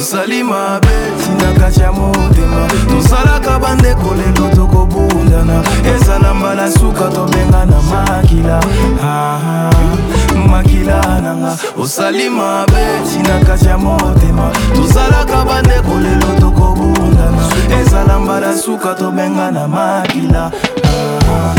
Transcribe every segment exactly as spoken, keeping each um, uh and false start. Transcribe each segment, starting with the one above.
osali mabe tina kati ya motema tozalaka bandeko lelo tokobundana ezala mbala suka tobengana makila ah, makila nanga osali mabe tina kati ya motema tozalaka bandeko lelo tokobundana ezala mbala suka tobengana makila ah,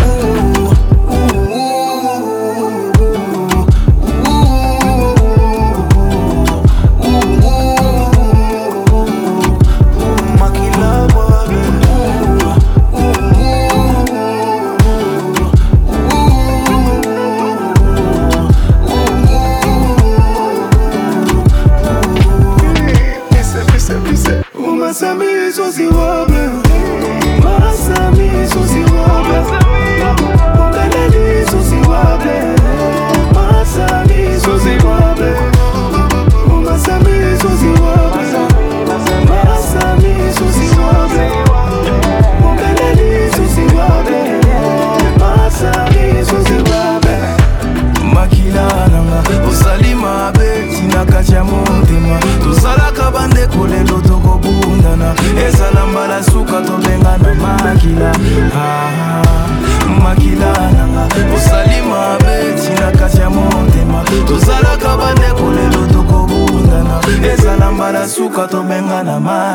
Masami sosi wabe, Masami sosi wabe, Mbeleli sosi wabe, Masami sosi wabe, Masami sosi wabe, Masami sosi wabe, Mbeleli sosi wabe, Masami sosi wabe. Makila nanga, osali mabe, tina kati ya motema tozalaka bandeko lelo tokobundana ezala mbala suka tobengana makila ah, makila nanga osali mabe tina kati ya motema tozalaka bandeko lelo tokobundana ezala mbala suka tobengana makila